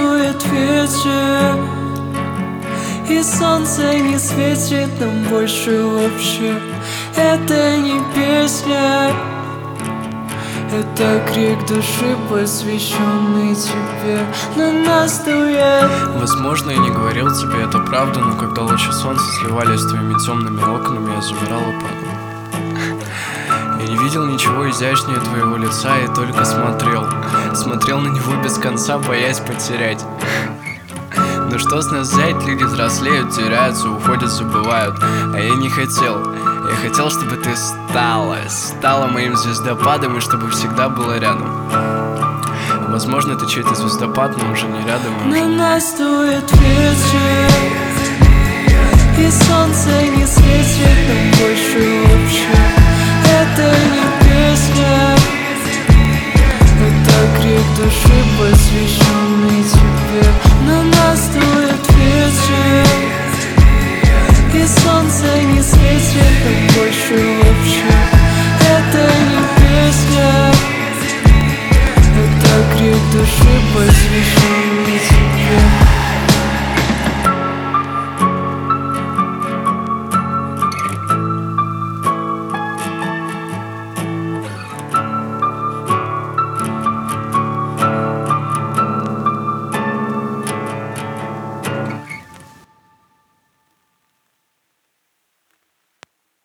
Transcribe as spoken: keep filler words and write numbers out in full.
дует ветер, и солнце не светит нам больше вообще. Это не песня, это крик души, посвященный тебе. На нас дует. Возможно, я не говорил тебе это правда, но когда лучи солнца сливались с твоими темными окнами, я замирал и падал. Я не видел ничего изящнее твоего лица и только смотрел. Смотрел на него без конца, боясь потерять. Ну что с нас взять, люди взрослеют, теряются, уходят, забывают. А я не хотел, я хотел, чтобы ты стала Стала моим звездопадом, и чтобы всегда была рядом. Возможно, ты чей-то звездопад, но уже не рядом. На нас дует ветер, и солнце не светит нам больше вообще. Это не песня, это крик души, посвященный